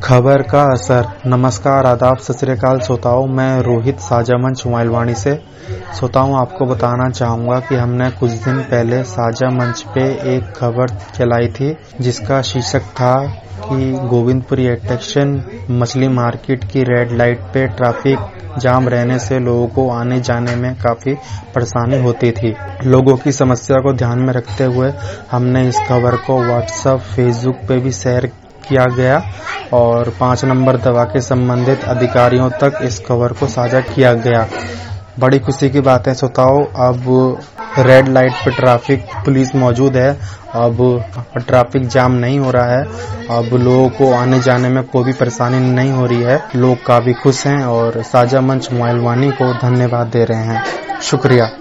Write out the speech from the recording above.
खबर का असर। नमस्कार, आदाब, सत श्री अकाल श्रोताओं। मैं रोहित साझा मंच मोबाइलवाणी से श्रोताओं आपको बताना चाहूँगा कि हमने कुछ दिन पहले साझा मंच पे एक खबर चलाई थी जिसका शीर्षक था कि गोविंदपुरी एटेक्शन मछली मार्केट की रेड लाइट पे ट्रैफिक जाम रहने से लोगों को आने जाने में काफी परेशानी होती थी। लोगों की समस्या को ध्यान में रखते हुए हमने इस खबर को व्हाट्सएप, फेसबुक पे भी शेयर किया गया और 5 नंबर दवा के संबंधित अधिकारियों तक इस खबर को साझा किया गया। बड़ी खुशी की बात है श्रोताओं, अब रेड लाइट पे ट्रैफिक पुलिस मौजूद है। अब ट्रैफिक जाम नहीं हो रहा है। अब लोगों को आने जाने में कोई भी परेशानी नहीं हो रही है। लोग काफी खुश हैं और साझा मंच मोबाइलवाणी को धन्यवाद दे रहे हैं। शुक्रिया।